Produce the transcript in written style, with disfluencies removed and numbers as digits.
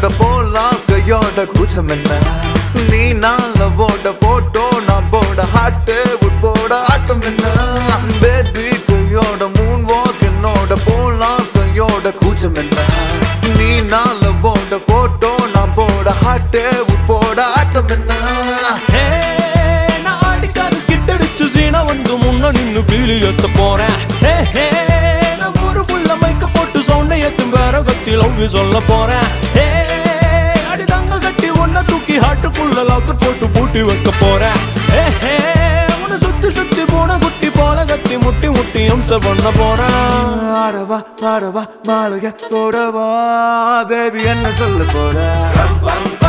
என்னோட போலாஸ் கையோட கூச்சம் என்ன நீ நால போட போட்டோ நான் போட ஹாட்டு போட ஆட்டம் என்ன பேபி கையோட மூன் வாக் என்னோட போலாஸ் கையோட கூச்சம் என்ன நீ நால போட போட்டோ நான் போட ஹாட்டு போட ஆட்டம் என்ன நான் ஆடிக்காரு கிட்டடிச்சு சீனா வந்து முன்ன நின்னு ஃபீலி ஏத்த போறேன் நான் ஊருக்குள்ள மைக்க போட்டு சவுண்டை ஏத்தும் வேற கத்தி லவ் சொல்ல போறேன் அடி தங்க கட்டி ஒன்ன தூக்கி ஹாட்டுக்குள்ள லாக்கு போட்டு பூட்டி வைக்க போறேன் உன்னை சுத்தி சுத்தி போன குட்டி போல கத்தி முட்டி முட்டி அம்ச பண்ண போறேன் ஆடவா ஆடவா மாளிகை போடவா பேபி என்ன சொல்ல போற